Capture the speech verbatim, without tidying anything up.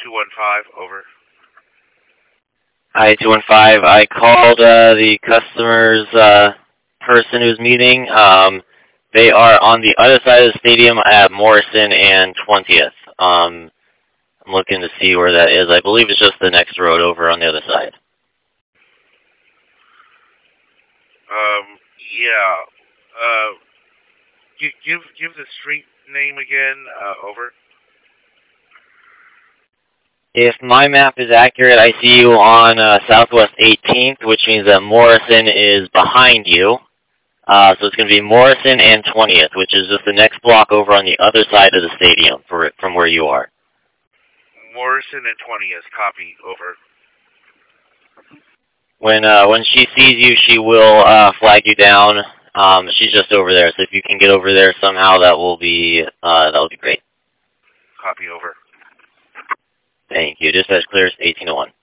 two one five, over. Hi, two one five. I called uh, the customer's uh, person who's meeting. Um, they are on the other side of the stadium at Morrison and twentieth. Um, I'm looking to see where that is. I believe it's just the next road over on the other side. Um, yeah. Uh, give, give, give the street name again, uh, over. If my map is accurate, I see you on uh, Southwest eighteenth, which means that Morrison is behind you. Uh, so it's going to be Morrison and twentieth, which is just the next block over on the other side of the stadium for, from where you are. Morrison and twentieth, copy, over. When uh, when she sees you, she will uh, flag you down. Um, she's just over there, so if you can get over there somehow, that will be uh, that will be great. Copy, over. Thank you. Dispatch clears eighteen oh one.